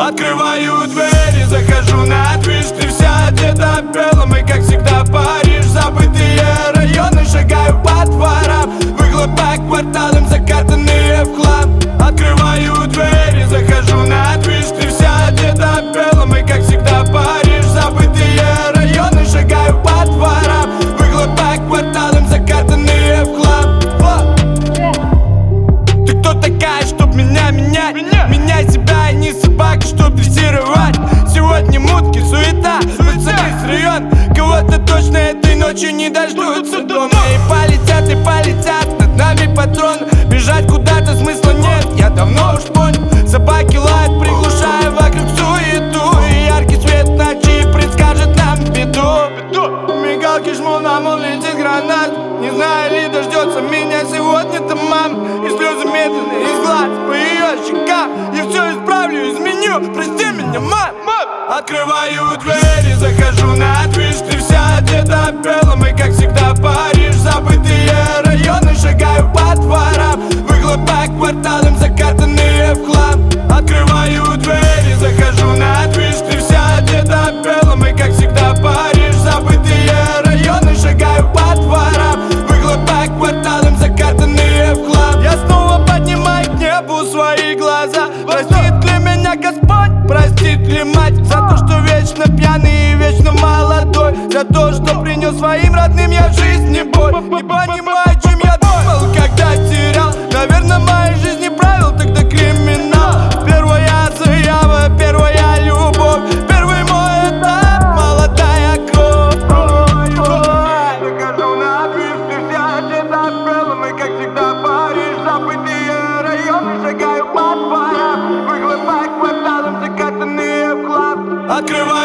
Открываю дверь и захожу на движ. Ты вся одета в белом и, как всегда, Париж. Забытые районы, шагаю по дворам. Выхлоп по кварталам, закатанные в хлам. Открываю дверь и захожу на движ. Ты вся одета в белом и, как всегда, Париж. Забытые районы, шагаю по дворам. Выхлоп по кварталам, закатанные в хлам. Ты кто такая, чтоб меня менять? Меняй себя, и не собака, чтоб дрессировать. Сегодня мутки, суета, пацаны с район. Кого-то точно этой ночью не дождутся дома. И полетят над нами патроны. Бежать куда-то смысла нет, я давно уж понял. Собаки лают, приглушая вокруг суету. И яркий свет ночи предскажет нам беду. Мигалки жму, на мол летит гранат. Не знаю, ли дождется меня сегодня-то мам. И слезы медленные из глаз по ее щекам. Я все исправлю, изменю, прости меня, мам. Открываю дверь и захожу на движ. Ты вся одета в белом и, как всегда, Париж. Забытые районы, шагаю по дворам. Выхлоп по кварталам, закатанные в хлам. Открываю дверь и захожу на движ. Ты вся одета в белом и, как всегда, Париж. Забытые районы, шагаю по дворам. Выхлоп по кварталам, закатанные в хлам. Я снова поднимаю к небу свои глаза. Простит ли меня Господь, простит ли мать? За то, что вечно пьяный и вечно молодой. За то, что принес своим родным я в жизни боль. Не понимаю, чем я думал, когда терял. Наверное, в моей жизни правил тогда криминал. Первая заява, первая любовь. Первый мой этап, молодая кровь. Захожу на движ, ты вся одета в белом и, как всегда, Париж. Забытые районы, шагаю по дворам. Выхлоп по кварталам, закатанные в хлам. Открываю